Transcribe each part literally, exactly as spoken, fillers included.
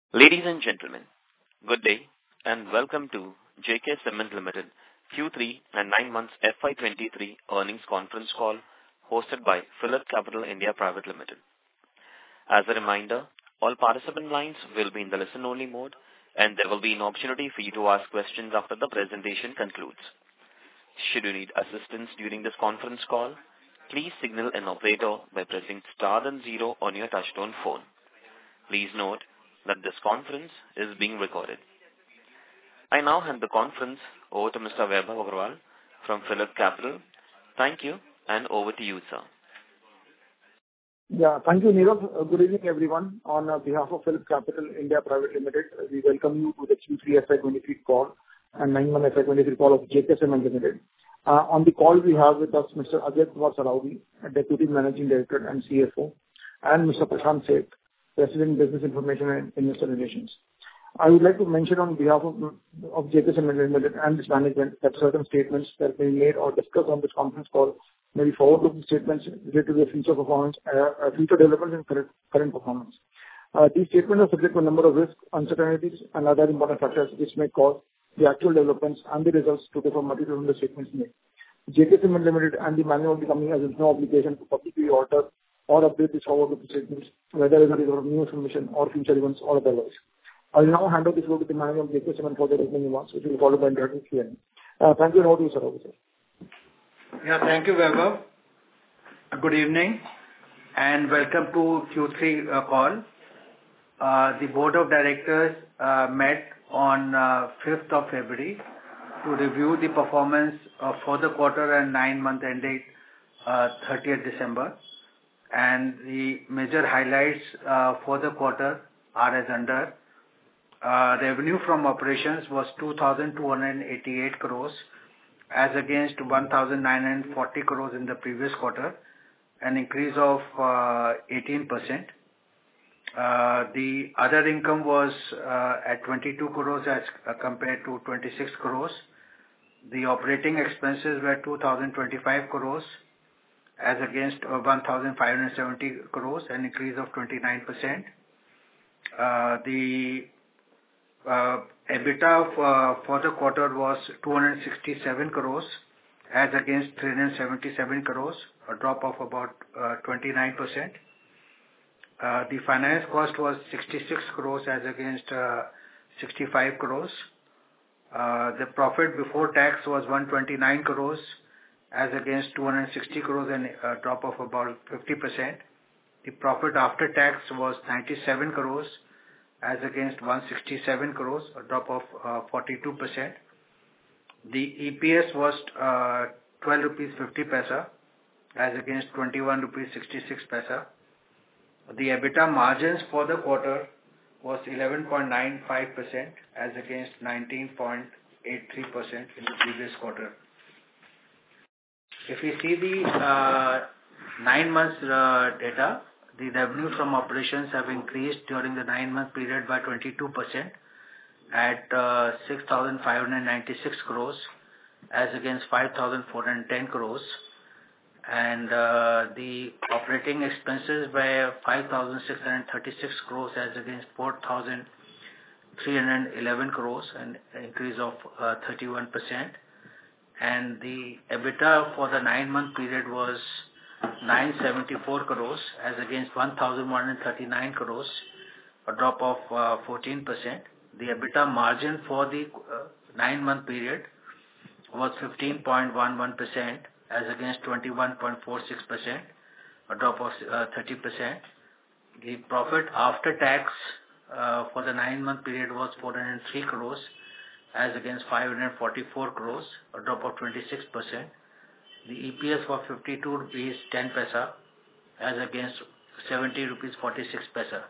Ladies and gentlemen, good day and welcome to J K Cement Limited Q three and nine months F Y twenty-three earnings conference call hosted by PhillipCapital India Private Limited. As a reminder, all participant lines will be in the listen-only mode and there will be an opportunity for you to ask questions after the presentation concludes. Should you need assistance during this conference call, please signal an operator by pressing star and zero on your touchtone phone. Please note that this conference is being recorded. I now hand the conference over to Mister Vaibhav Agarwal from PhillipCapital. Thank you and over to you, sir. Yeah, thank you, Nirav. Uh, Good evening, everyone. On uh, behalf of PhillipCapital India Private Limited, uh, we welcome you to the Q three F Y twenty-three call and nine month F Y twenty-three call of J K Cement Limited. Uh, On the call, we have with us Mister Ajay Kumar Saraogi, Deputy Managing Director and C F O, and Mister Prashant Seth, President, Business Information and Investor Relations. I would like to mention on behalf of of J K Cement Limited and its management that certain statements that may be made or discussed on this conference call may be forward-looking statements related to the future performance, uh, uh, future developments and current current performance. Uh, These statements are subject to a number of risks, uncertainties, and other important factors which may cause the actual developments and the results to differ materially from the statements made. J K Cement Limited and the management of the company has no obligation to publicly alter or update these forward-looking statements, whether as a result of new information or future events or otherwise. I will now hand over this over to the manager of J K Cement for the opening remarks, which will be followed by interactive Q and A. Uh, Thank you, and over to you, sir. Sir. Yeah, thank you, Vaibhav. Good evening and welcome to Q three uh, call. Uh, the Board of Directors uh, met on uh, fifth of February to review the performance uh, for the quarter and nine month ended uh, thirtieth December. And the major highlights uh, for the quarter are as under. Uh, revenue from operations was two thousand two hundred eighty-eight crores as against one thousand nine hundred forty crores in the previous quarter, an increase of uh, eighteen percent. Uh, the other income was uh, at twenty-two crores as uh, compared to twenty-six crores. The operating expenses were two thousand twenty-five crores as against uh, one thousand five hundred seventy crores, an increase of twenty-nine percent. Uh, the uh, EBITDA f- uh, for the quarter was two hundred sixty-seven crores as against three hundred seventy-seven crores, a drop of about uh, twenty-nine percent. Uh, the finance cost was sixty-six crores as against uh, sixty-five crores. Uh, the profit before tax was one hundred twenty-nine crores as against two hundred sixty crores, and a drop of about fifty percent. The profit after tax was ninety-seven crores as against one hundred sixty-seven crores, a drop of uh, forty-two percent. The E P S was uh, twelve rupees fifty paisa as against twenty-one rupees sixty-six paisa. The EBITDA margins for the quarter was eleven point nine five percent as against nineteen point eight three percent in the previous quarter. If we see the uh, nine months uh, data, the revenue from operations have increased during the nine month period by twenty-two percent at uh, six thousand five hundred ninety-six crores as against five thousand four hundred ten crores. And uh, the operating expenses were five thousand six hundred thirty-six crores as against four thousand three hundred eleven crores, an increase of uh, thirty-one percent. And the EBITDA for the nine-month period was nine hundred seventy-four crores as against one thousand one hundred thirty-nine crores, a drop of uh, fourteen percent. The EBITDA margin for the uh, nine-month period was fifteen point one one percent as against twenty-one point four six percent, a drop of uh, thirty percent. The profit after tax uh, for the nine-month period was four hundred three crores as against five hundred forty-four crores, a drop of twenty-six percent. The E P S was fifty-two rupees ten paisa as against seventy rupees forty-six paisa.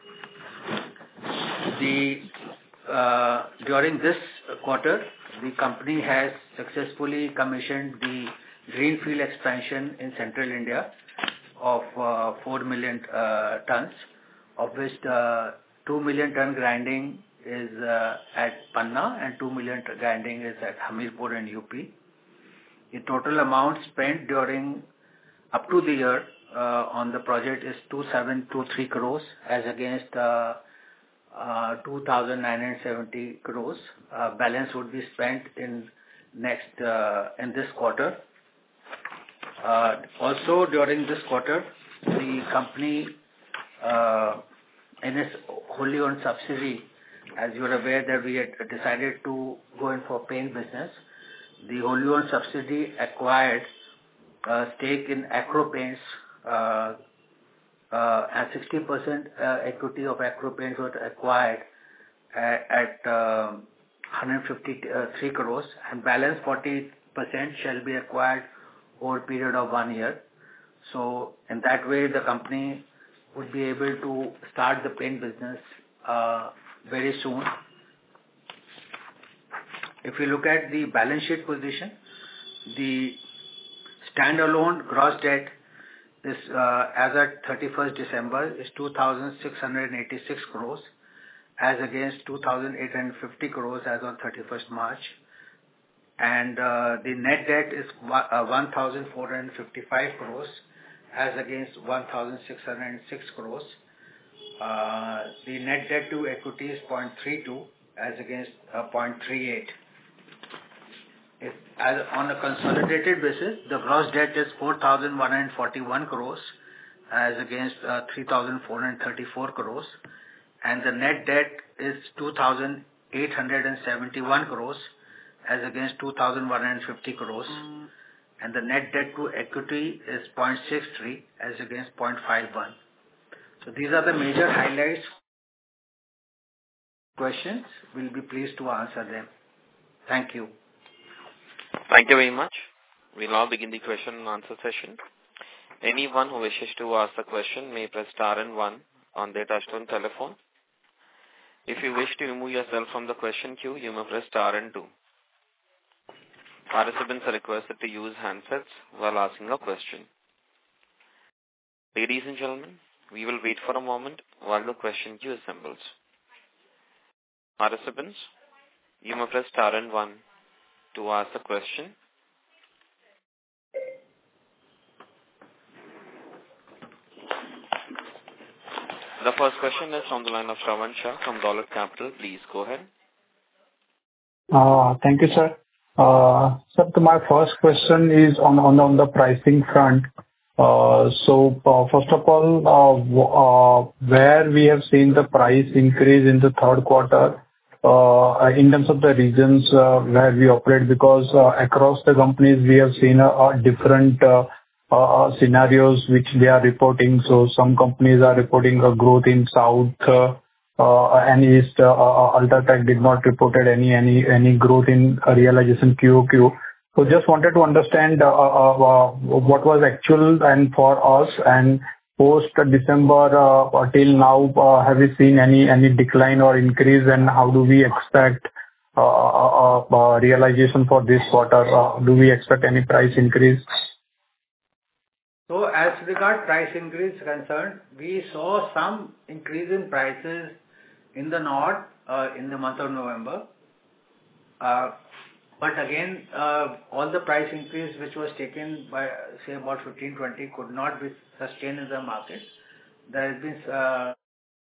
The uh, during this quarter, the company has successfully commissioned the greenfield expansion in Central India of uh, four million uh, tons, of which uh, two million ton grinding is uh, at Panna and two million ton grinding is at Hamirpur and U P. The total amount spent during up to the year uh, on the project is two thousand seven hundred twenty-three crores as against uh, uh, two thousand nine hundred seventy crores. Uh, balance would be spent in next uh, in this quarter. Uh, also during this quarter, the company uh, in its wholly owned subsidiary, as you are aware that we had decided to go in for paint business, the wholly owned subsidiary acquired a stake in Acro Paints, uh, uh, and sixty percent uh, equity of Acro Paints was acquired at, at uh, one hundred fifty-three crores, and balance forty percent shall be acquired over a period of one year. So in that way, the company would be able to start the paint business uh, very soon. If you look at the balance sheet position, the standalone gross debt is uh, as at thirty-first December is two thousand six hundred eighty-six crores as against two thousand eight hundred fifty crores as on thirty-first March, and uh, the net debt is one thousand four hundred fifty-five crores as against one thousand six hundred six crores. Uh, the net debt to equity is zero point three two as against uh, zero point three eight. If, as on a consolidated basis, the gross debt is four thousand one hundred forty-one crores as against uh, three thousand four hundred thirty-four crores, and the net debt is two thousand eight hundred seventy-one crores as against two thousand one hundred fifty crores, mm. and the net debt to equity is zero point six three as against zero point five one. So these are the major highlights. Questions, we'll be pleased to answer them. Thank you. Thank you very much. We'll now begin the question and answer session. Anyone who wishes to ask a question may press star and one on their touchtone telephone. If you wish to remove yourself from the question queue, you may press star and two. Participants are requested to use handsets while asking a question. Ladies and gentlemen, we will wait for a moment while the question queue assembles. Participants, you may press star and one to ask a question. The first question is from the line of Shravan Shah from Dolat Capital. Please go ahead. Uh, thank you, sir. Uh, sir, my first question is on, on, on the pricing front. Uh, so, uh, first of all, uh, w- uh, where we have seen the price increase in the third quarter, uh, in terms of the regions uh, where we operate, because uh, across the companies we have seen a, a different uh, uh, scenarios which they are reporting. So some companies are reporting a growth in South uh, uh, and East. Uh, uh, Ultratech did not reported any any any growth in uh, realization Q O Q. So just wanted to understand uh, uh, uh, what was actual and for us, and post December uh, till now, uh, have we seen any any decline or increase, and how do we expect uh, uh, uh, realization for this quarter? Uh, do we expect any price increase? So as regard price increase concerned, we saw some increase in prices in the north uh, in the month of November. Uh, But again, uh, all the price increase which was taken by, say, about fifteen twenty could not be sustained in the market. There has been, uh,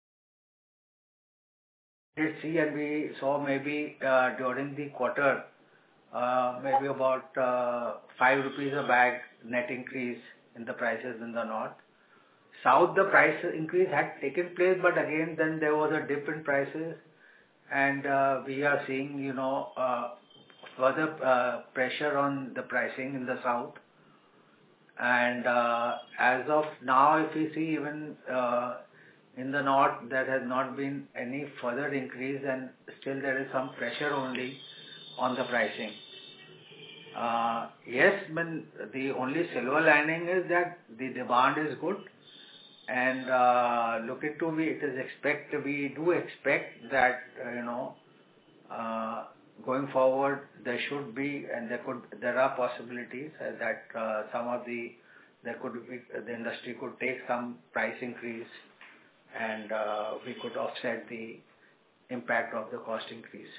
let's see, and we saw maybe uh, during the quarter, uh, maybe about uh, five rupees a bag net increase in the prices in the north. South, the price increase had taken place, but again, then there was a dip in prices, and uh, we are seeing, you know, uh, further uh, pressure on the pricing in the south. And uh, as of now, if we see even uh, in the north, there has not been any further increase, and still there is some pressure only on the pricing. Uh, yes, but the only silver lining is that the demand is good, and uh, looking to we, it is expect we do expect that uh, you know. Uh, Going forward, there should be, and there could, there are possibilities that uh, some of the, there could be, the industry could take some price increase, and uh, we could offset the impact of the cost increase.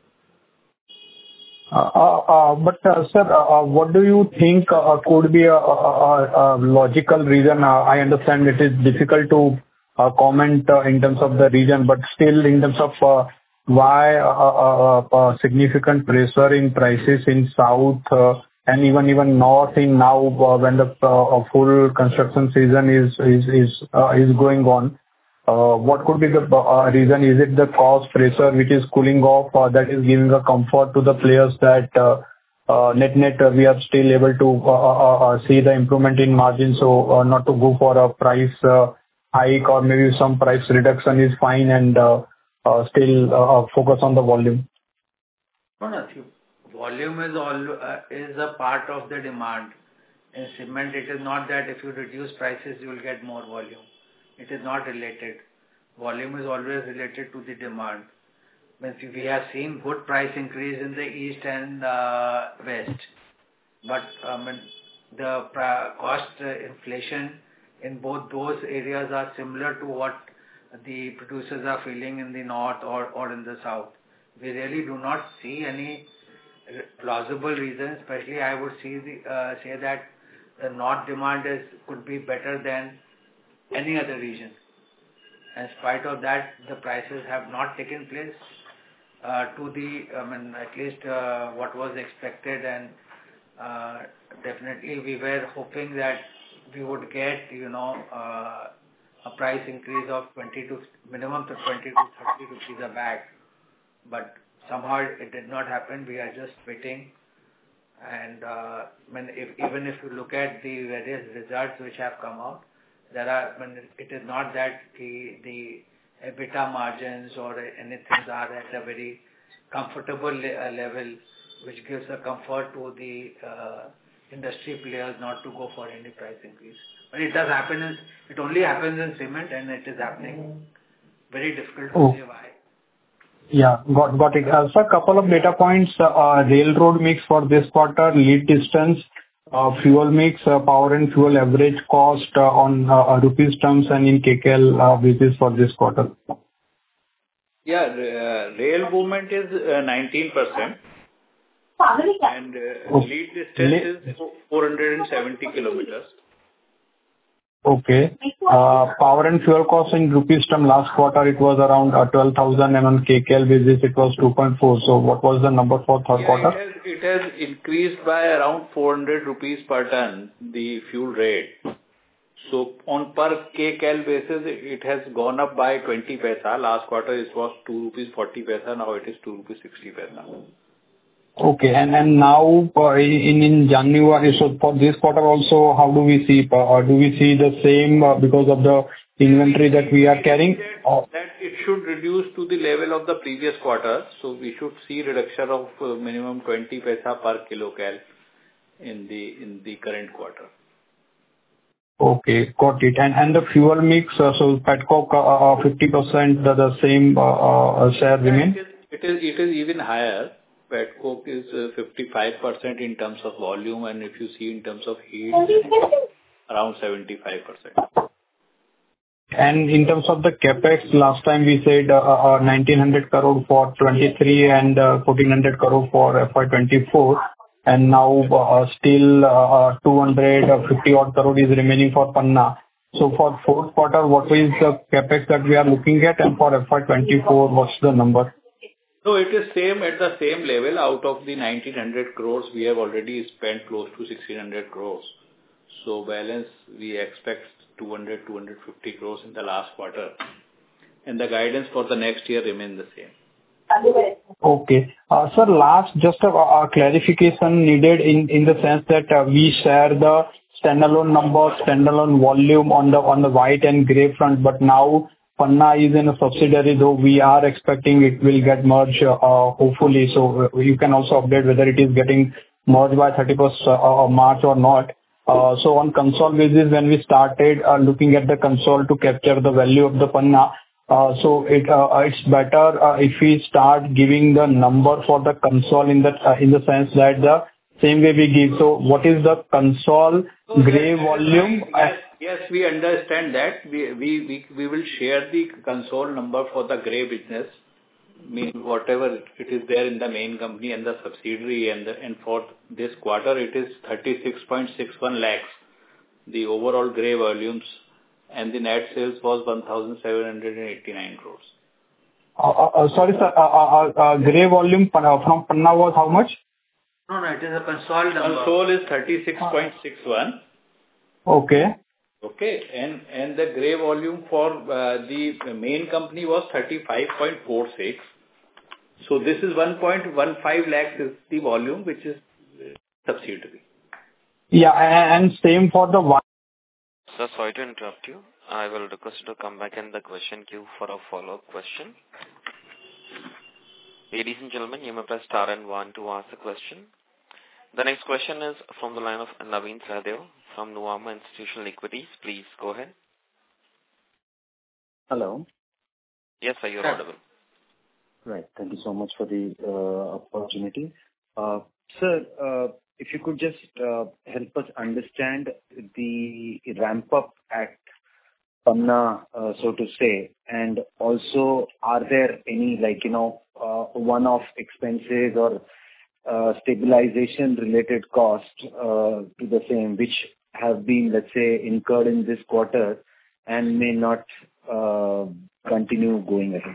Uh, uh, uh, but uh, sir, uh, uh, what do you think uh, could be a, a, a, a logical reason? Uh, I understand it is difficult to uh, comment uh, in terms of the region, but still in terms of uh, why uh, uh, uh, uh, significant pressure in prices in South uh, and even even North in now uh, when the uh, full construction season is is is uh, is going on. Uh, What could be the uh, reason? Is it the cost pressure which is cooling off, or that is giving a comfort to the players that uh, uh, net-net uh, we are still able to uh, uh, uh, see the improvement in margin, so uh, not to go for a price uh, hike or maybe some price reduction is fine and uh, uh, still uh, uh, focus on the volume? No, no. see, Volume is all uh, is a part of the demand. In cement, it is not that if you reduce prices, you will get more volume. It is not related. Volume is always related to the demand. Means we have seen good price increase in the east and uh, west, but um, the pra- cost uh, inflation in both those areas are similar to what the producers are feeling in the north or, or in the south. We really do not see any plausible reason. Especially, I would see the, uh, say that the north demand is could be better than any other region. In spite of that, the prices have not taken place uh, to the, I mean, at least uh, what was expected, and uh, definitely we were hoping that we would get, you know, uh, a price increase of twenty to minimum to twenty to thirty rupees a bag, but somehow it did not happen. We are just waiting, and uh, I mean, if, even if you look at the various results which have come out, there are, I mean, it is not that the the EBITDA margins or anything are at a very comfortable le- level, which gives a comfort to the uh, industry players not to go for any price increase. But it does happen. In, it only happens in cement, and it is happening. Very difficult to Oh. say why. Yeah, got got it. Uh, Sir, couple of data points. uh, uh, Railroad mix for this quarter, lead distance, uh, fuel mix, uh, power and fuel average cost uh, on uh, uh, rupees terms and in K K L uh, basis for this quarter. Yeah, uh, rail movement is uh, nineteen percent and uh, Oh, lead distance le- is four hundred seventy kilometers. Okay. Uh, Power and fuel cost in rupees term last quarter, it was around uh, twelve thousand, and on K K L basis, it was two point four. So what was the number for third Yeah, it quarter? has, it has increased by around four hundred rupees per ton, the fuel rate. So on per K K L basis, it has gone up by twenty paisa. Last quarter it was two rupees forty paisa, now it is two rupees sixty paisa. Okay. And and now, uh, in in January, so for this quarter also, how do we see? uh, Or do we see the same uh, because of the inventory that we are carrying? Or- That it should reduce to the level of the previous quarter. So we should see reduction of uh, minimum twenty paisa per kilocal in the in the current quarter. Okay, got it. And and the fuel mix, uh, so petcoke, uh, uh, fifty percent, the the same uh, uh, share Yeah, remain? it is it is it is even higher. Petcoke is uh, fifty-five percent in terms of volume, and if you see in terms of heat, around seventy-five percent. And in terms of the CapEx, last time we said uh, uh, nineteen hundred crore for twenty-three and uh, fourteen hundred crore for F Y twenty-four, and now uh, still uh, two hundred fifty odd crore is remaining for Panna. So for fourth quarter, what is the CapEx that we are looking at, and for F Y twenty-four, what's the number? No, it is same at the same level. Out of the nineteen hundred crores, we have already spent close to sixteen hundred crores. So balance, we expect two hundred, two hundred fifty crores in the last quarter. And the guidance for the next year remains the same. Okay. Uh, Sir, last, just a a clarification needed in in the sense that uh, we share the standalone number, standalone volume on the on the white and gray front, but now Panna is in a subsidiary, though we are expecting it will get merged, uh, hopefully. So uh, you can also update whether it is getting merged by thirty-first of March or not. Uh, So on consol basis, when we started uh, looking at the consol to capture the value of the Panna, Uh, so it uh, it's better uh, if we start giving the number for the consol in the uh, in the sense that the same way we give. So what is the consol gray volume? Yes, yes, we understand that. We we we we will share the consol number for the gray business, mean whatever it is there in the main company and the subsidiary, and the, and for this quarter it is thirty-six point six one lakhs. The overall gray volumes and the net sales was one thousand seven hundred eighty-nine crores. Uh, uh, uh, Sorry, sir. uh, uh, uh, Grey volume uh, from Panna was how much? No, no, it is a consolidated number. Consol is thirty-six point six one. Okay. Okay. And and the grey volume for uh, the main company was thirty-five point four six. So this is one point one five lakhs is the volume which is subsidiary. Yeah, and and same for the one. Sir, sorry to interrupt you. I will request you to come back in the question queue for a follow-up question. Ladies and gentlemen, you may press star and one to ask a question. The next question is from the line of Naveen Sahadeo from Nuvama Institutional Equities. Please go ahead. Hello. Yes, sir, you're audible. Right. Thank you so much for the uh, opportunity. Uh, sir, uh, if you could just uh, help us understand the ramp-up at Panna, uh, so to say, and also are there any like, you know, uh, one-off expenses or uh, stabilization-related costs uh, to the same, which have been, let's say, incurred in this quarter and may not uh, continue going ahead?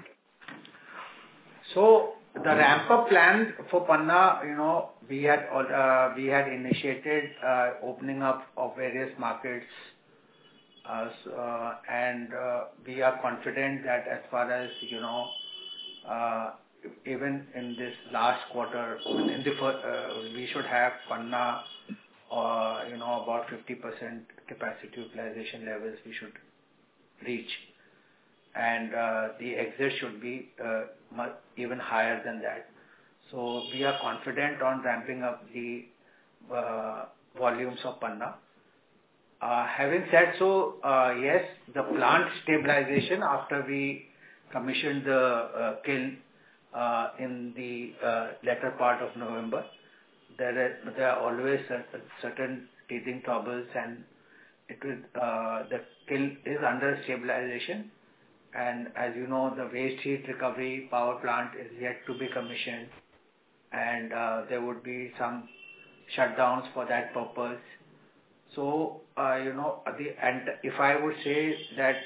So the ramp-up plan for Panna, you know, we had uh, we had initiated uh, opening up of various markets, uh, so, uh, and uh, we are confident that as far as you know, uh, even in this last quarter, in the first, uh, we should have Panna, uh, you know, about fifty percent capacity utilization levels we should reach. And uh, the exit should be uh, much, even higher than that. So we are confident on ramping up the uh, volumes of Panna. Uh, having said so, uh, yes, the plant stabilization after we commissioned the uh, kiln uh, in the uh, latter part of November, there are, there are always certain teething troubles, and it will, uh, the kiln is under stabilization. And as you know, the waste heat recovery power plant is yet to be commissioned, and uh, there would be some shutdowns for that purpose. So, uh, you know, the and if I would say that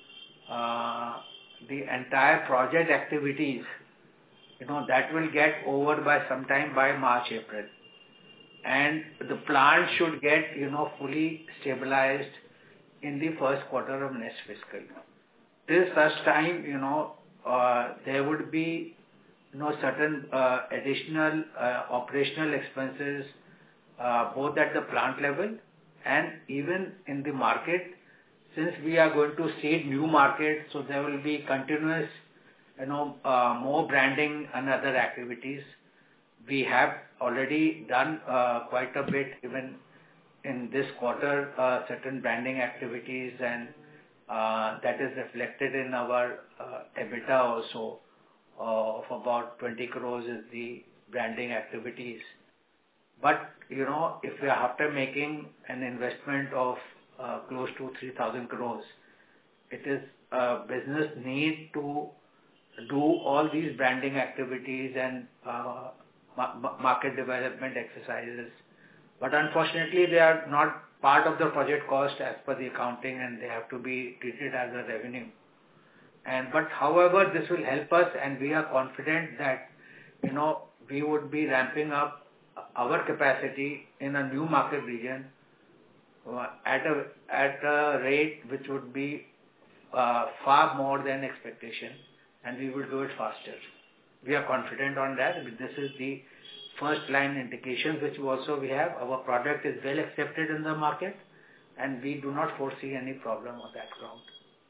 uh, the entire project activities, you know, that will get over by sometime by March, April. And the plant should get, you know, fully stabilized in the first quarter of next fiscal year. Till such time, you know, uh, there would be, you know, certain uh, additional uh, operational expenses, uh, both at the plant level and even in the market. Since we are going to seed new markets, so there will be continuous, you know, uh, more branding and other activities. We have already done uh, quite a bit, even in this quarter, uh, certain branding activities, and Uh, that is reflected in our uh, EBITDA also uh, of about twenty crores is the branding activities. But, you know, if we are after making an investment of uh, close to three thousand crores, it is a business need to do all these branding activities and uh, ma- market development exercises. But unfortunately, they are not part of the project cost as per the accounting, and they have to be treated as a revenue. And but however, this will help us, and we are confident that, you know, we would be ramping up our capacity in a new market region uh, at a at a rate which would be uh, far more than expectation, and we will do it faster. We are confident on that. This is the first line indications which also we have. Our product is well accepted in the market, and we do not foresee any problem on that ground.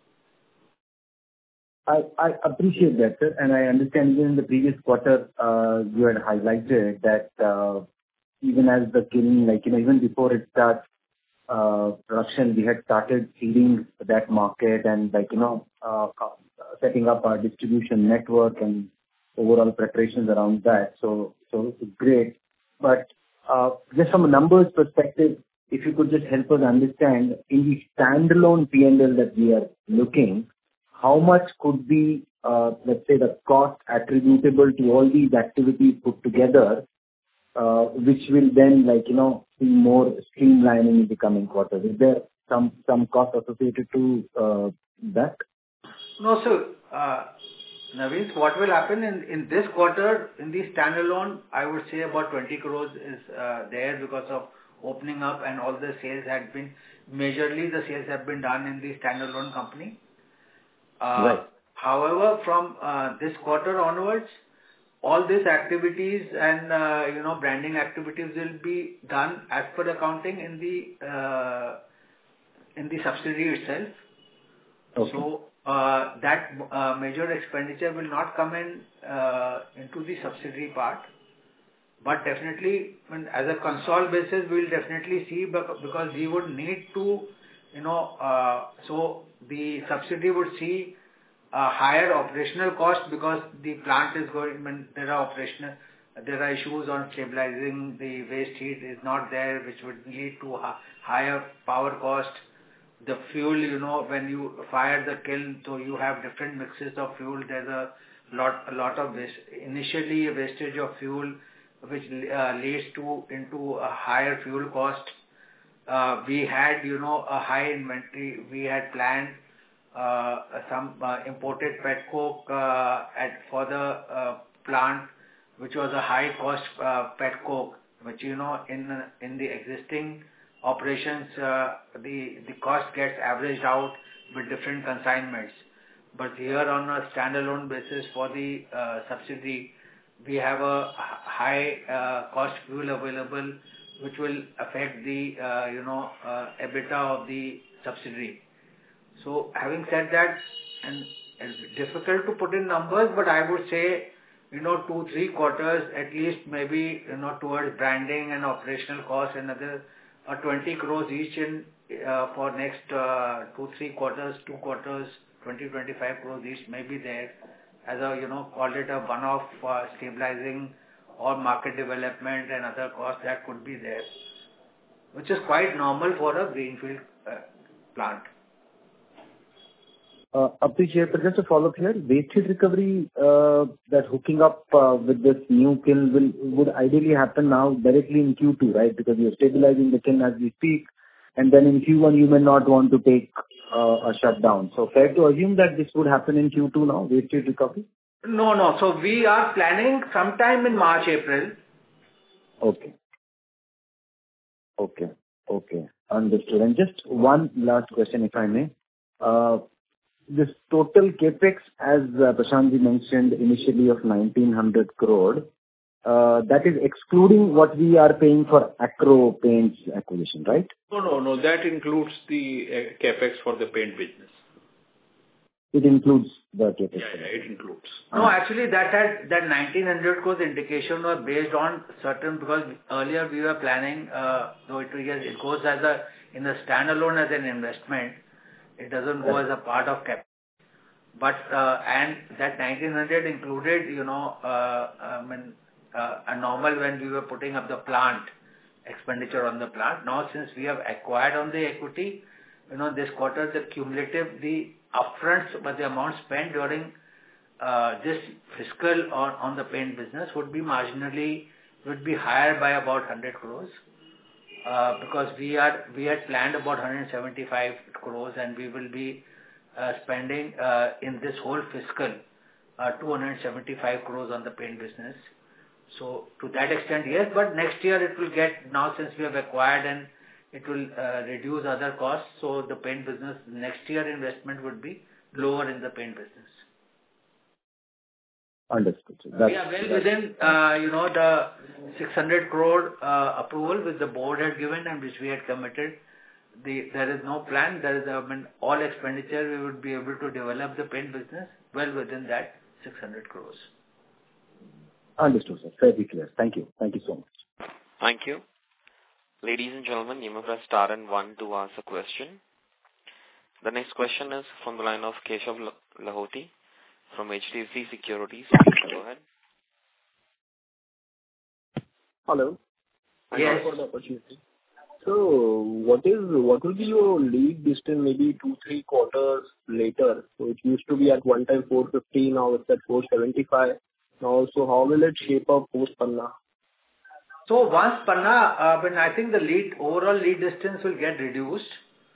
I, I appreciate that, sir, and I understand even in the previous quarter uh, you had highlighted that uh, even as the kiln, like, you know, even before it starts uh, production, we had started seeding that market and, like, you know, uh, setting up our distribution network and overall preparations around that. So, so it's great. But uh, just from a numbers perspective, if you could just help us understand in the standalone P and L that we are looking, how much could be, uh, let's say, the cost attributable to all these activities put together, uh, which will then, like, you know, be more streamlining in the coming quarters? Is there some some cost associated to uh, that? No, so, uh, Naveen, what will happen in, in this quarter, in the standalone, I would say about twenty crores is uh, there because of opening up and all the sales had been, majorly the sales have been done in the standalone company. Uh, Right. However, from uh, this quarter onwards, all these activities and, uh, you know, branding activities will be done as per accounting in the, uh, in the subsidiary itself. Okay. So, uh, that uh, major expenditure will not come in uh, into the subsidiary part. But definitely, when, as a console basis, we will definitely see bec- because we would need to, you know, uh, so the subsidiary would see a higher operational cost because the plant is going, when there are operational, there are issues on stabilizing the waste heat is not there, which would lead to a higher power cost. The fuel, you know, when you fire the kiln, so you have different mixes of fuel. There's a lot, a lot of waste. Initially, a wastage of fuel, which uh, leads to into a higher fuel cost. Uh, we had, you know, a high inventory. We had planned uh, some uh, imported pet coke uh, at for the uh, plant, which was a high cost uh, pet coke, which, you know, in in the existing operations, uh, the the cost gets averaged out with different consignments. But here on a standalone basis for the uh, subsidiary, we have a high uh, cost fuel available, which will affect the uh, you know uh, EBITDA of the subsidiary. So having said that, and it's difficult to put in numbers, but I would say, you know, two, three quarters at least, maybe, you know, towards branding and operational costs, another uh, twenty crores each in uh, for next uh, two, three quarters, two quarters, twenty, twenty-five crores each may be there as a, you know, call it a one-off uh, stabilizing or market development and other costs that could be there, which is quite normal for a greenfield uh, plant. Uh, Appreciate, but just a follow-up here. Waste heat recovery, uh, that hooking up uh, with this new kiln will would ideally happen now directly in Q two, right? Because you're stabilizing the kiln as we speak, and then in Q one you may not want to take uh, a shutdown. So fair to assume that this would happen in Q two now, waste heat recovery? No, no. So we are planning sometime in March, April. Okay. Okay. Okay. Understood. And just one last question, if I may. Uh, This total CapEx, as uh, Prashant ji mentioned initially, of nineteen hundred crore, uh, that is excluding what we are paying for Acro Paints acquisition, right? No, no, no. That includes the uh, CapEx for the paint business. It includes the CapEx. Yeah, yeah, it includes. No, actually, that had that nineteen hundred crores indication was based on certain, because earlier we were planning, uh, though it, it goes as a in a standalone as an investment. It doesn't go as a part of cap. But, uh, and that nineteen hundred included, you know, uh, I mean, uh, a normal when we were putting up the plant, expenditure on the plant. Now, since we have acquired on the equity, you know, this quarter, the cumulative, the upfronts, but the amount spent during uh, this fiscal on, on the paint business would be marginally, would be higher by about one hundred crores. Uh, because we are we had planned about one hundred seventy-five crores, and we will be uh, spending uh, in this whole fiscal uh, two hundred seventy-five crores on the paint business. So to that extent, yes, but next year it will get, now since we have acquired, and it will uh, reduce other costs. So the paint business next year investment would be lower in the paint business. Understood. So We are well within, uh, you know, the six hundred crore uh, approval which the board had given and which we had committed. The, there is no plan. There is, I mean, all expenditure we would be able to develop the paint business well within that six hundred crores. Understood, sir. Very clear. Thank you. Thank you so much. Thank you. Ladies and gentlemen, you may press star and one to ask a question. The next question is from the line of Keshav Lahoti from H D F C Securities. Please go ahead. Hello. Yes. Thank you for the opportunity. So, what is what will be your lead distance maybe two, three quarters later? So, it used to be at one time four fifty, now it's at four seventy-five. Now, so how will it shape up post Panna? So once Panna, uh, when I think the lead, overall lead distance will get reduced.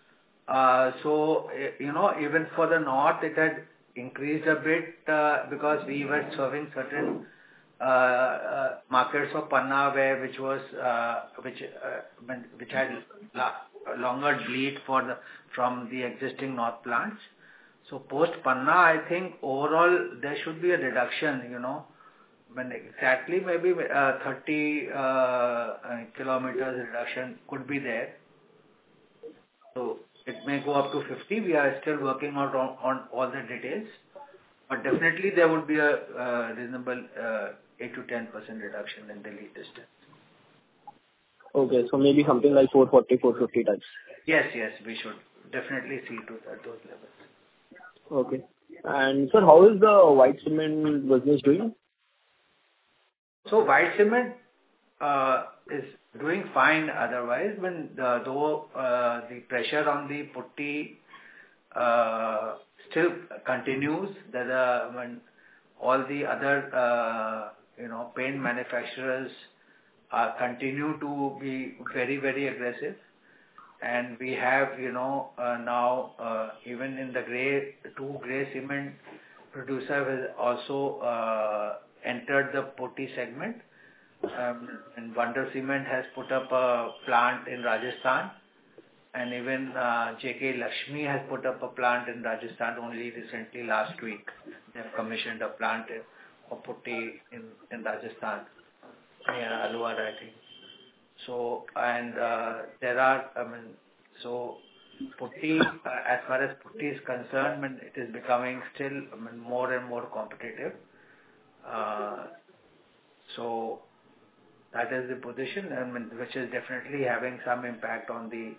Uh, so, eh, you know, even for the north, it had increased a bit uh, because we were serving certain uh, uh, markets of Panna, where which was uh, which uh, when- which had la- longer lead for the from the existing north plants. So post Panna, I think overall there should be a reduction, you know, when exactly maybe uh, thirty uh, uh, kilometers reduction could be there. So it may go up to fifty. We are still working out on, on all the details, but definitely there would be a uh, reasonable uh, eight to ten percent reduction in the lead distance. Okay, so maybe something like four forty, four fifty types. Yes, yes, we should definitely see to that, those levels. Okay. And sir, how is the white cement business doing? So white cement uh, is doing fine otherwise, when the, though uh, the pressure on the putty uh, still continues, that uh, when all the other uh, you know paint manufacturers uh, continue to be very very aggressive, and we have you know uh, now uh, even in the gray two gray cement producer has also uh, entered the putty segment. Um, and Wonder Cement has put up a plant in Rajasthan, and even uh, J K Lakshmi has put up a plant in Rajasthan only recently last week. They have commissioned a plant of putty in, in Rajasthan, near Alwar, I think. So, and uh, there are, I mean, so putty, uh, as far as putty is concerned, I mean, it is becoming still I mean, more and more competitive. Uh, so, that is the position, I mean, which is definitely having some impact on the.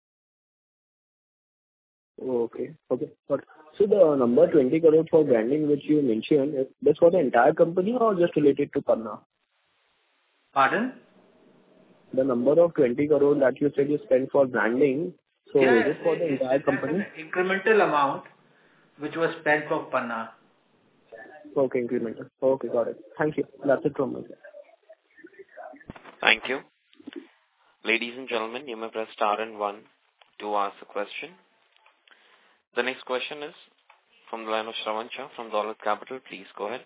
Okay. Okay. But so the number twenty crore for branding which you mentioned, is this for the entire company or just related to Panna? Pardon? The number of twenty crore that you said you spent for branding, so Yeah, is it for the it's, entire it's company? an incremental amount which was spent for Panna. Okay, incremental. Okay, got it. Thank you. That's it from my side. Thank you. Ladies and gentlemen, you may press star and one to ask a question. The next question is from the line of Shravan Shah from Dolat Capital. Please go ahead.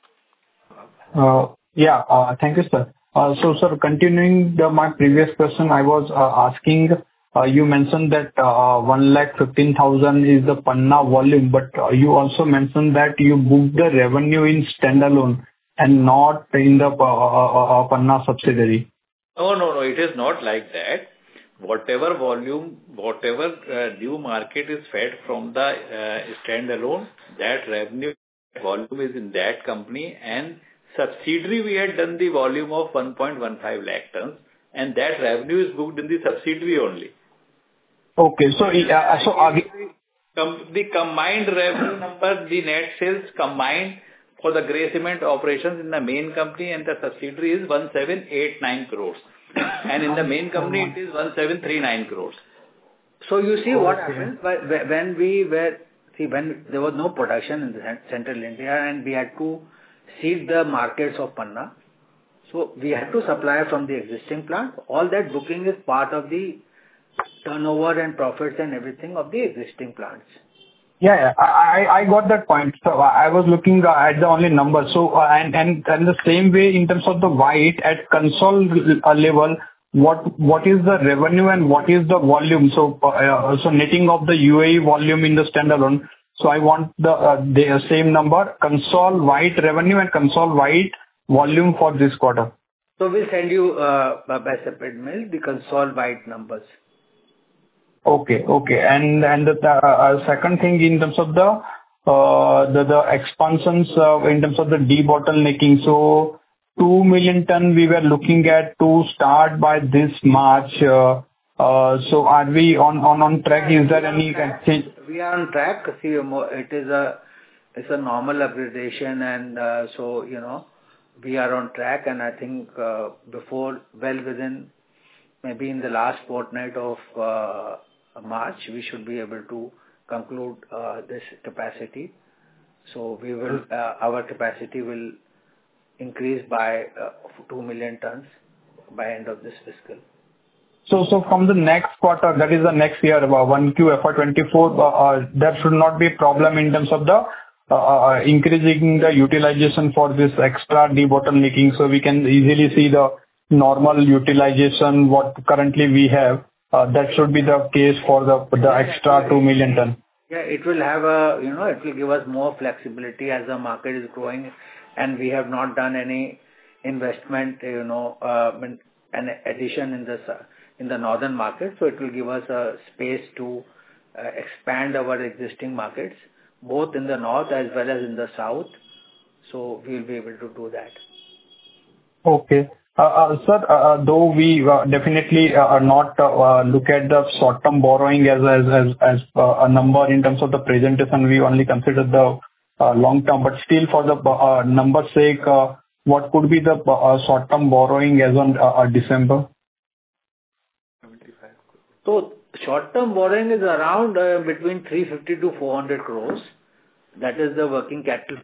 Uh, Yeah, uh, thank you, sir. Uh, So, sir, continuing the my previous question, I was uh, asking, uh, you mentioned that uh, one lakh fifteen thousand is the Panna volume, but uh, you also mentioned that you booked the revenue in standalone and not in the uh, uh, uh, Panna subsidiary. No, no, no, it is not like that. Whatever volume, whatever uh, new market is fed from the uh, standalone, that revenue volume is in that company, and subsidiary we had done the volume of one point one five lakh tons, and that revenue is booked in the subsidiary only. Okay. So, uh, so again, Com- the combined revenue number, the net sales combined for the grey cement operations in the main company and the subsidiary is one seven eight nine crores. And in the main company, it is one seven three nine crores. So you see what happens wh- wh- when we were, see when there was no production in the cen- central India and we had to seed the markets of Panna. So we had to supply from the existing plant. All that booking is part of the turnover and profits and everything of the existing plants. yeah, yeah, I I I got that point. So I I was looking uh, at the only number. So, uh, and and and the same way in terms of the white at console uh, level, what what is the revenue and what is the volume? So, uh, so netting of the U A E volume in the standalone. So I want the uh, the same number, console white revenue and console white volume for this quarter. So we'll send you uh, by separate mail the consolidated numbers. Okay. Okay. And and the uh, uh, second thing in terms of the uh, the the expansions uh, in terms of the debottlenecking. So two million ton we were looking at to start by this March. Uh, uh, So are we on on on track? Is there any change? We are on track. See, mo- it is a it's a normal upgradation, and uh, so you know we are on track. And I think uh, before, well within maybe in the last fortnight of uh, March, we should be able to conclude uh, this capacity. So we will uh, our capacity will increase by uh, two million tons by end of this fiscal. So so from the next quarter, that is the next year, one Q F Y twenty-four, uh, there should not be a problem in terms of the uh, uh, increasing the utilization for this extra debottlenecking, so we can easily see the normal utilization what currently we have. Uh, that should be the case for the the extra two million ton. Yeah, it will have a, you know, it will give us more flexibility as the market is growing, and we have not done any investment, you know, uh, an addition in the in the northern market. So it will give us a space to uh, expand our existing markets, both in the north as well as in the south. So we will be able to do that. Okay. Uh, uh, Sir, uh, though we uh, definitely uh, are not uh, look at the short-term borrowing as as as as uh, a number in terms of the presentation, we only consider the uh, long-term. But still, for the uh, number's sake, uh, what could be the uh, short-term borrowing as on uh, uh, December? So short-term borrowing is around uh, between three fifty to four hundred crores. That is the working capital.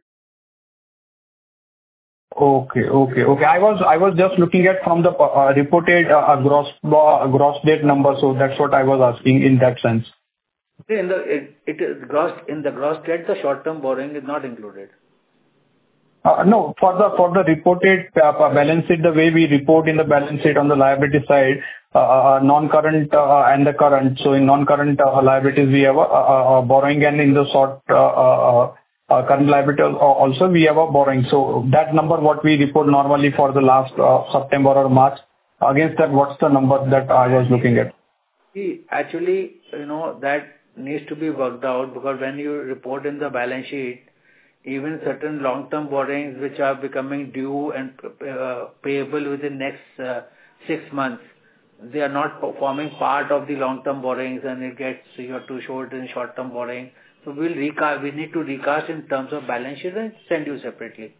Okay, okay, okay. I was I was just looking at from the uh, reported uh, gross uh, gross debt number, so that's what I was asking in that sense. In the it, it is gross in the gross debt, the short-term borrowing is not included. Uh, no, for the for the reported uh, balance sheet, the way we report in the balance sheet on the liability side, uh, uh, non-current uh, and the current. So in non-current uh, liabilities, we have a, a, a borrowing, and in the short uh, uh, uh, current liability also we have a borrowing. So that number what we report normally for the last uh, September or March, against that, what's the number that I was looking at? See, actually, you know, that needs to be worked out, because when you report in the balance sheet, even certain long-term borrowings which are becoming due and uh, payable within next uh, six months, they are not forming part of the long-term borrowings, and it gets, you have to show it in short-term borrowing. So we'll recast, we need to recast in terms of balance sheet and send you separately.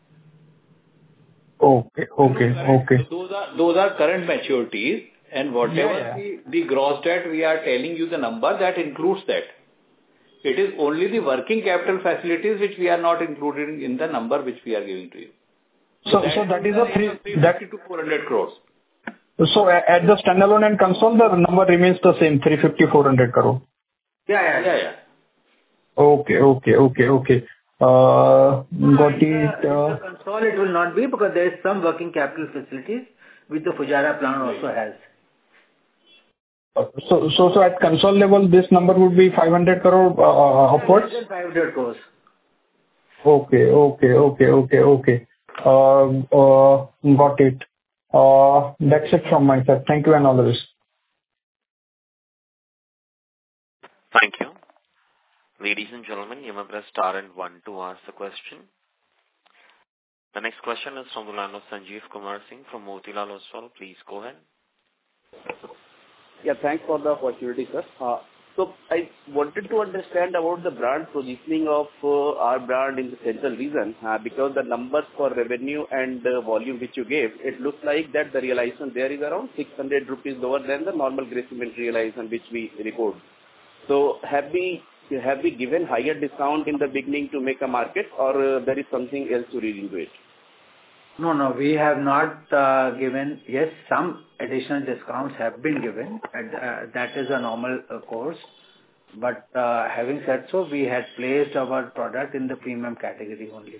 Okay, okay, okay. So those are those are current maturities, and whatever Yeah, yeah. The, the gross debt we are telling you the number that includes that. It is only the working capital facilities which we are not including in the number which we are giving to you. So, that, so that is a three that to four hundred crores. So a- at the standalone and console, the number remains the same, three fifty, four hundred crore. Yeah, yeah, Yeah, yeah. Okay, okay, okay, okay. Uh, got it. Uh, the console it will not be, because there is some working capital facilities which the Fujairah plant also has. so, so, so at console level, this number would be five hundred crore uh, upwards. five hundred crores. Okay, okay, okay, okay, okay. Uh, uh, got it. Uh, that's it from my side. Thank you and all the best. Thank you. Ladies and gentlemen, you may press star and one to ask the question. The next question is from the line of Sanjeev Kumar Singh from Motilal Oswal. Please go ahead. Yeah, thanks for the opportunity, sir. Uh, so I wanted to understand about the brand positioning of uh, our brand in the central region, uh, because the numbers for revenue and uh, volume which you gave, it looks like that the realization there is around six hundred rupees lower than the normal grey cement realization which we report. So have we have we given higher discount in the beginning to make a market, or uh, there is something else to read into it? No, no, we have not uh, given. Yes, some additional discounts have been given, and uh, that is a normal uh, course. But uh, having said so, we had placed our product in the premium category only.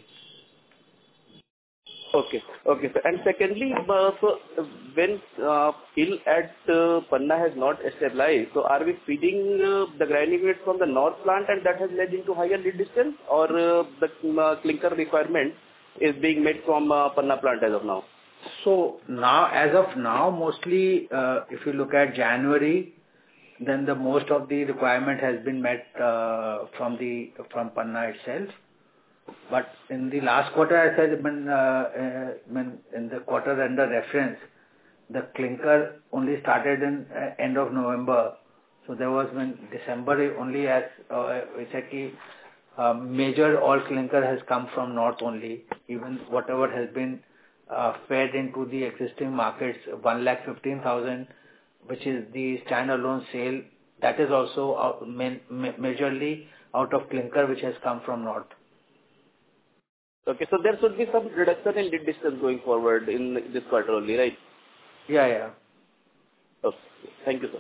Okay. Okay, sir. And secondly, uh, so when uh, fill at uh, Panna has not stabilized, so are we feeding uh, the grinding unit from the north plant, and that has led into higher lead distance, or uh, the uh, clinker requirement is being met from uh, Panna plant as of now? So now, as of now, mostly, uh, if you look at January, then the most of the requirement has been met uh, from the from Panna itself. But in the last quarter, I said, when, uh, uh, when in the quarter under reference, the clinker only started in uh, end of November. So there was when December only, as uh, exactly uh, major all clinker has come from north only. Even whatever has been uh, fed into the existing markets, one lakh fifteen thousand, which is the standalone sale, that is also out, main, ma- majorly out of clinker which has come from north. Okay, so there should be some reduction in lead distance going forward in this quarter only, right? Yeah, yeah. Okay. Thank you, sir.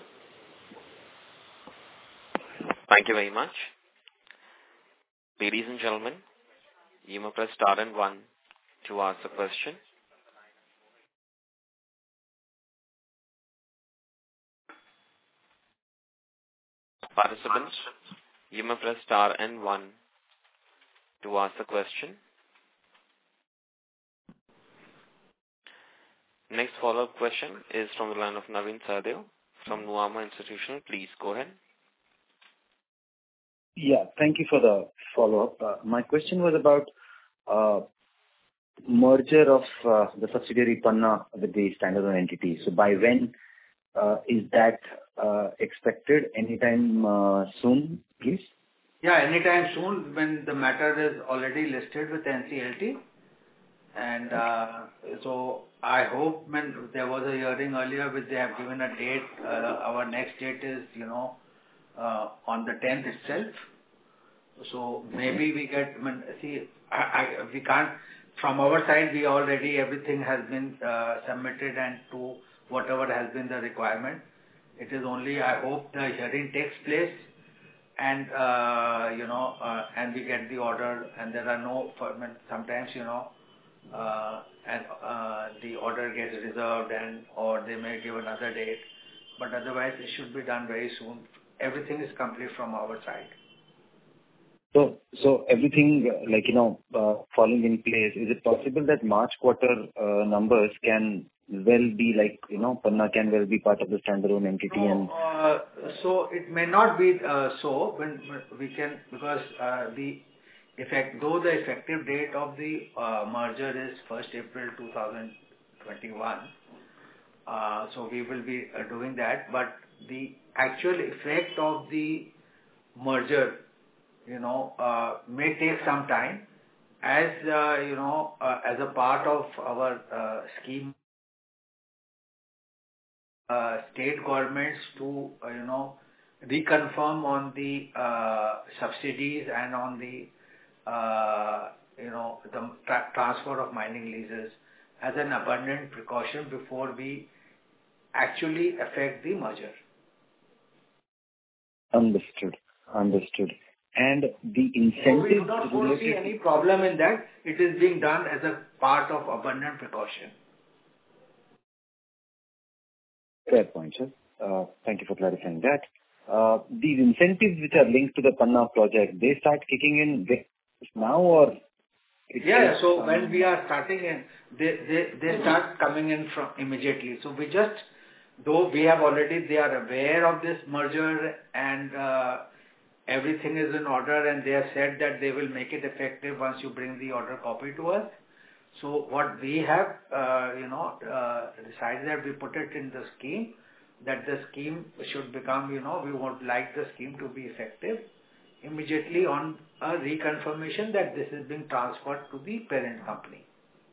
Thank you very much. Ladies and gentlemen, you may press star and one to ask a question. Participants, you may press star and one to ask a question. Next follow-up question is from the line of Naveen Sahadeo from Nuvama Institutional. Please go ahead. Yeah, thank you for the follow-up. Uh, my question was about uh, merger of uh, the subsidiary Panna with the standalone entity. So by when uh, is that uh, expected? Anytime uh, soon, please? Yeah, anytime soon when the matter is already listed with N C L T. And uh, so I hope when there was a hearing earlier which they have given a date, uh, our next date is, you know, uh, on the tenth itself. So maybe we get, I mean, see, I, I, we can't, from our side, we already, everything has been uh, submitted and to whatever has been the requirement. It is only, I hope the hearing takes place and, uh, you know, uh, and we get the order and there are no, I mean, sometimes, you know, uh, and uh, the order gets reserved and, or they may give another date. But otherwise, it should be done very soon. Everything is complete from our side. So, so everything, uh, like, you know, uh, falling in place, is it possible that March quarter uh, numbers can well be like, you know, Panna can well be part of the standalone entity? No, and uh, so it may not be uh, so when we can, because uh, the effect, though the effective date of the uh, merger is first April two thousand twenty-one, uh, so we will be uh, doing that, but the actual effect of the merger, you know, uh, may take some time as, uh, you know, uh, as a part of our uh, scheme, uh, state governments to, uh, you know, reconfirm on the uh, subsidies and on the, uh, you know, the tra- transfer of mining leases as an abundant precaution before we actually affect the merger. Understood. Understood. And the incentive... So we do not foresee any problem in that. It is being done as a part of abundant precaution. Fair point, sir. Uh, thank you for clarifying that. Uh, these incentives which are linked to the Panna project, they start kicking in now or... Yeah, so um, when we are starting in, they, they, they start coming in from immediately. So we just, though we have already, they are aware of this merger and uh, everything is in order and they have said that they will make it effective once you bring the order copy to us. So what we have, uh, you know, uh, decided that we put it in the scheme, that the scheme should become, you know, we would like the scheme to be effective immediately on a reconfirmation that this is being transferred to the parent company.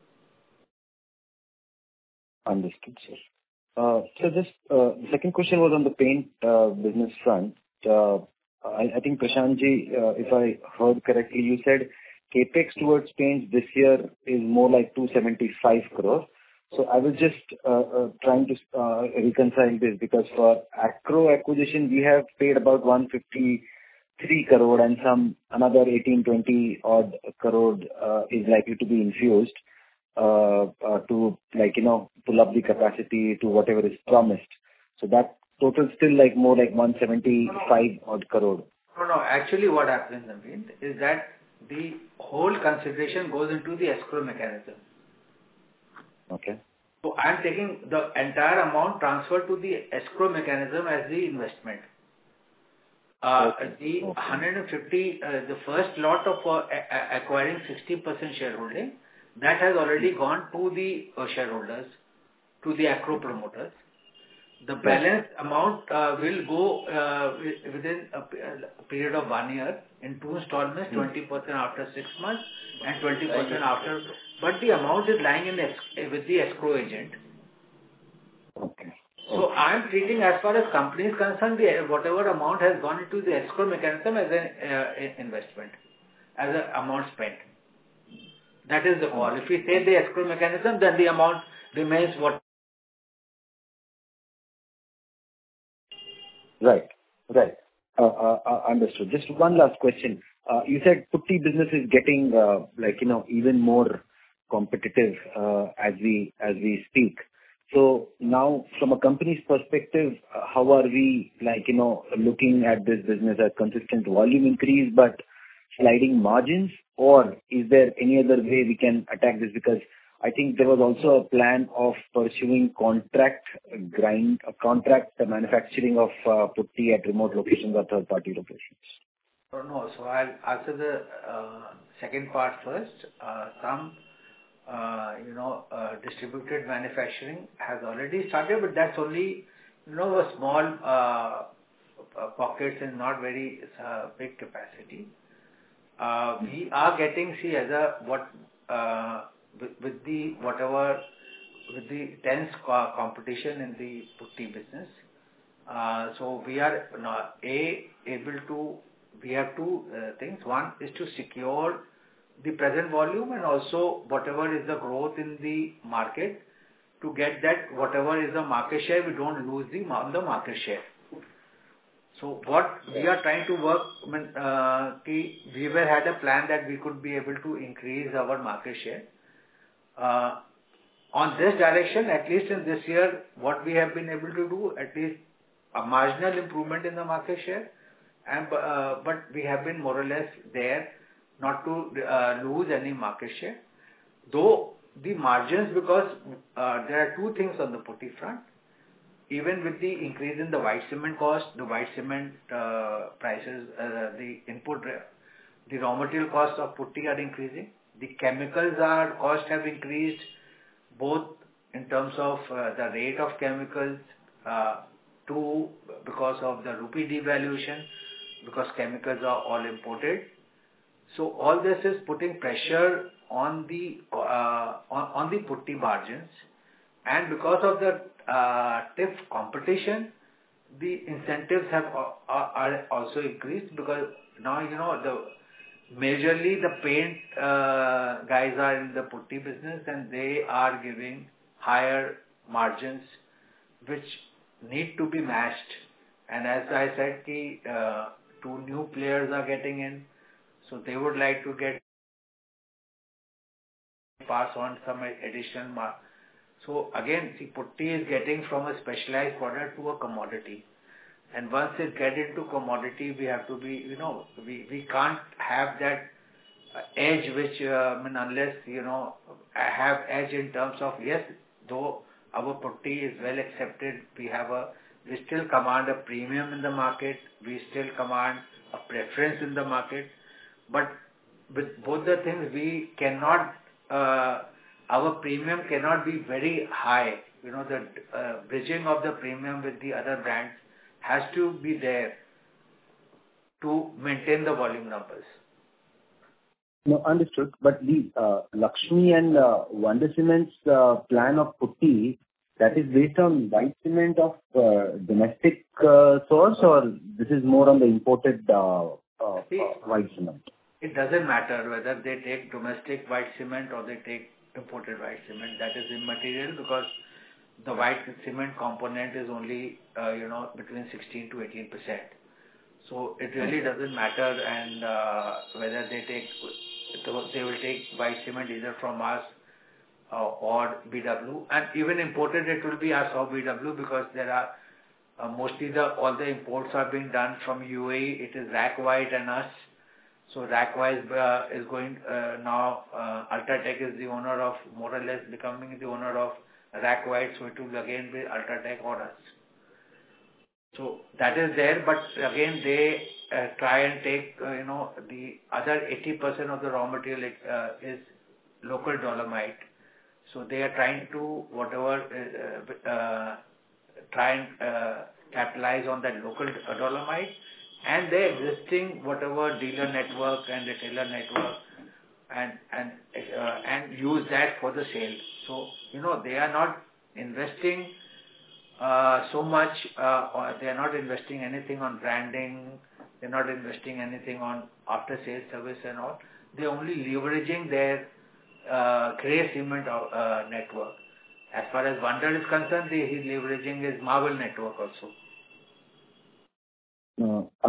Understood, sir. Uh, so this uh, the second question was on the paint uh, business front. Uh, I, I think Prashantji, uh, if I heard correctly, you said capex towards paints this year is more like two hundred seventy-five crores. So I was just uh, uh, trying to uh, reconcile this because for Acro acquisition we have paid about one hundred fifty-three crore and some another eighteen, twenty odd crore uh, is likely to be infused uh, uh, to like, you know, pull up the capacity to whatever is promised. So that total still like more like one hundred seventy-five odd crore. No, no, actually what happens, Naveen, is that the whole consideration goes into the escrow mechanism. Okay. So I am taking the entire amount transferred to the escrow mechanism as the investment. Uh, okay. The okay. one hundred fifty, uh, the first lot of uh, a- acquiring sixty percent shareholding, that has already gone to the uh, shareholders, to the Acro promoters. The balance yes. amount uh, will go uh, within a, a period of one year in two installments, hmm. twenty percent after six months and twenty percent after. But the amount is lying in es- with the escrow agent. Okay. So okay. I am treating as far as company is concerned, the, whatever amount has gone into the escrow mechanism as an uh, investment, as an amount spent. That is the call. If we say the escrow mechanism, then the amount remains what Right. Right. Uh, uh, uh, Understood. Just one last question. Uh, You said putty business is getting, uh, like, you know, even more competitive, uh, as we as we speak. So now, from a company's perspective, uh, how are we, like, you know, looking at this business as consistent volume increase, but sliding margins? Or is there any other way we can attack this? Because I think there was also a plan of pursuing contract grind, uh, contract manufacturing of uh, putty at remote locations or third-party locations. Oh, no. So I'll answer the uh, second part first. Uh, Some, uh, you know, uh, distributed manufacturing has already started, but that's only, you know, a small uh, uh, pockets and not very uh, big capacity. Uh, We are getting, see, as a what, uh, with with the whatever, with the tense co- competition in the putty business. Uh, So we are not, A, able to, we have two uh, things. One is to secure the present volume and also whatever is the growth in the market, to get that whatever is the market share, we don't lose the ma- the market share. So what we are trying to work, I mean, uh, ki we were had a plan that we could be able to increase our market share. Uh, On this direction, at least in this year, what we have been able to do, at least a marginal improvement in the market share, and uh, but we have been more or less there, not to uh, lose any market share. Though the margins, because uh, there are two things on the putty front. Even with the increase in the white cement cost, the white cement uh, prices, uh, the input, uh, the raw material costs of putty are increasing. The chemicals are cost have increased, both in terms of uh, the rate of chemicals, uh, two, because of the rupee devaluation, because chemicals are all imported. So all this is putting pressure on the uh, on, on the putty margins, and because of the uh, stiff competition, the incentives have uh, are are also increased, because now, you know, the majorly the paint uh, guys are in the putty business, and they are giving higher margins, which need to be matched. And as I said, the uh, two new players are getting in, so they would like to get pass on some additional mar- So again, see, putty is getting from a specialized product to a commodity. And once it get into commodity, we have to be, you know, we, we can't have that uh, edge which, uh, I mean, unless, you know, have edge in terms of, yes, though our putty is well accepted, we have a, we still command a premium in the market, we still command a preference in the market, but with both the things, we cannot, uh, our premium cannot be very high. You know, the uh, bridging of the premium with the other brands has to be there to maintain the volume numbers. No, understood. But the uh, Lakshmi and uh, Wonder Cement's uh, plan of putty, that is based on white cement of uh, domestic uh, source, or this is more on the imported uh, uh, See, uh, white cement? It doesn't matter whether they take domestic white cement or they take imported white cement. That is immaterial, because the white cement component is only, uh, you know, between sixteen to eighteen percent. So it really doesn't matter, and uh, whether they take, they will take white cement either from us uh, or B W, and even imported it will be us or B W, because there are uh, mostly the all the imports are being done from U A E. It is Rack White and us. So Rackwise uh, is going uh, now. Uh, Ultratech is the owner of, more or less becoming the owner of Rackwise, so it will again be Ultratech or us. So that is there, but again they uh, try and take, uh, you know, the other eighty percent of the raw material uh, is local dolomite. So they are trying to whatever uh, uh, try and uh, capitalize on that local dolomite, and their existing whatever dealer network and retailer network, and and uh, and use that for the sale. So, you know, they are not investing uh, so much, uh, or they are not investing anything on branding, they are not investing anything on after sales service and all. They are only leveraging their uh, grey cement uh, network. As far as Wonder is concerned, he is leveraging his Marble network also.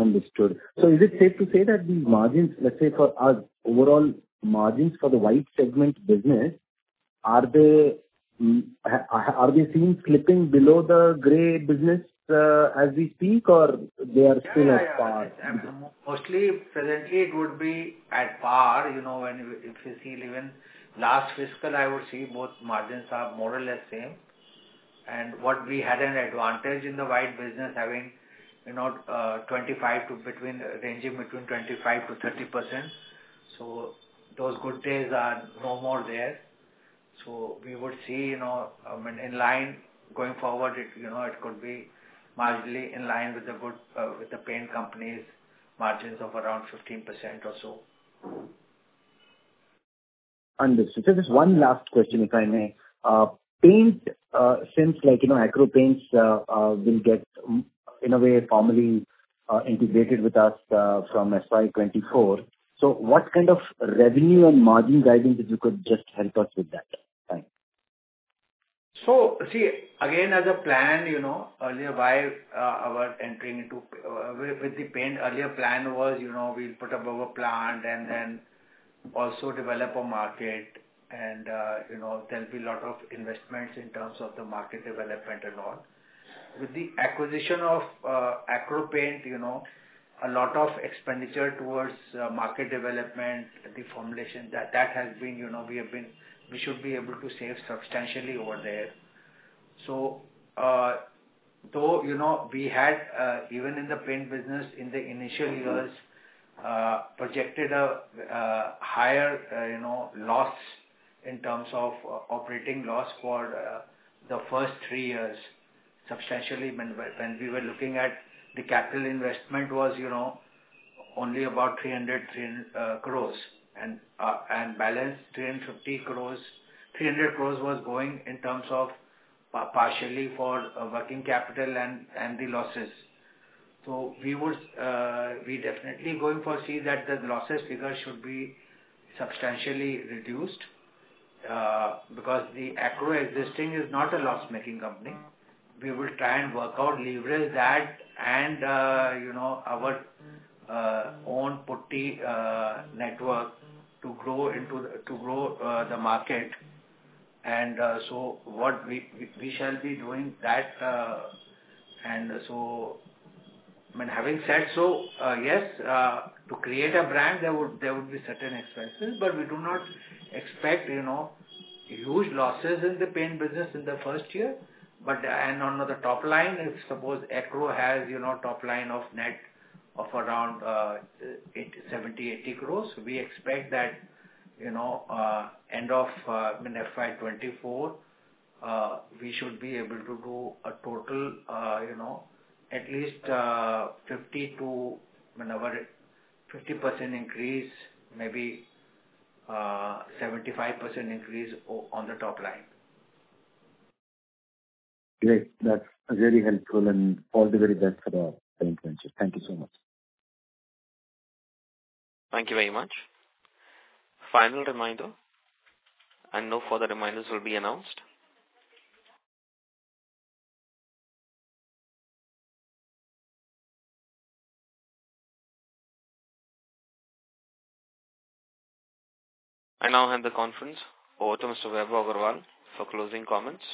Understood. So is it safe to say that these margins, let's say for us, overall margins for the white segment business, are they mm, ha- are they seen slipping below the gray business uh, as we speak, or they are Yeah, still yeah, at yeah. par? It's, um, Mostly, presently, it would be at par. You know, when you- if you see even last fiscal, I would see both margins are more or less same. And what we had an advantage in the white business, having, you know, uh, twenty-five to between, ranging between twenty-five to thirty percent. So those good days are no more there. So we would see, you know, I mean, in line going forward, it, you know, it could be marginally in line with the good, uh, with the paint companies' margins of around fifteen percent or so. Understood. So just one last question, if I may. Uh, Paint, uh, since like, you know, Acro Paints uh, uh, will get, um, in a way, formally uh, integrated with us uh, from F Y twenty-four. So what kind of revenue and margin guidance, if you could just help us with that? Thanks. So, see, again, as a plan, you know, earlier why uh, our entering into, uh, with, with the paint, earlier plan was, you know, we'll put up our plant and then also develop a market, and, uh, you know, there'll be a lot of investments in terms of the market development and all. With the acquisition of uh, Acro Paint, you know, a lot of expenditure towards uh, market development, the formulation, that, that has been, you know, we have been, we should be able to save substantially over there. So, uh, though, you know, we had, uh, even in the paint business in the initial years, uh, projected a uh, higher, uh, you know, loss in terms of uh, operating loss for uh, the first three years. Substantially, when, when we were looking at the capital investment was, you know, only about three hundred, three hundred uh, crores, and uh, and balance three hundred fifty crores, three hundred crores was going in terms of pa- partially for uh, working capital and and the losses. So we would uh, we definitely going for see that the losses figure should be substantially reduced uh, because the Acro existing is not a loss-making company. We will try and work out, leverage that, and uh, you know, our uh, own putty uh, network to grow into the, to grow uh, the market. And uh, so what we, we we shall be doing that, uh, and so I mean, having said so, uh, yes, uh, to create a brand there would there would be certain expenses, but we do not expect, you know, huge losses in the paint business in the first year. But and on the top line, if suppose Acro has, you know, top line of net of around uh, eighty, seventy, eighty crores, we expect that, you know, uh, end of uh, in F Y twenty-four, uh, we should be able to do a total, uh, you know, at least uh, fifty to whenever fifty percent increase, maybe uh, seventy-five percent increase o- on the top line. Great. That's very helpful, and all the very best for the paint venture. Thank you so much. Thank you very much. Final reminder, and no further reminders will be announced. I now hand the conference over to Mister Vaibhav Agarwal for closing comments.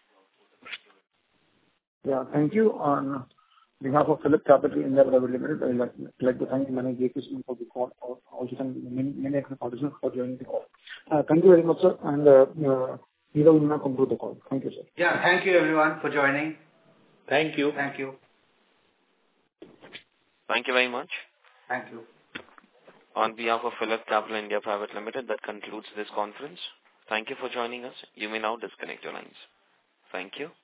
Yeah, thank you. On behalf of Phillip Capital India Private Limited, I would like, like to thank Manager J K Cement for the call, or also thank many, many of the participants for joining the call. Uh, thank you very much, sir, and uh, uh, Hira will now conclude the call. Thank you, sir. Yeah, thank you everyone for joining. Thank you. Thank you. Thank you very much. Thank you. On behalf of Phillip Capital India Private Limited, that concludes this conference. Thank you for joining us. You may now disconnect your lines. Thank you.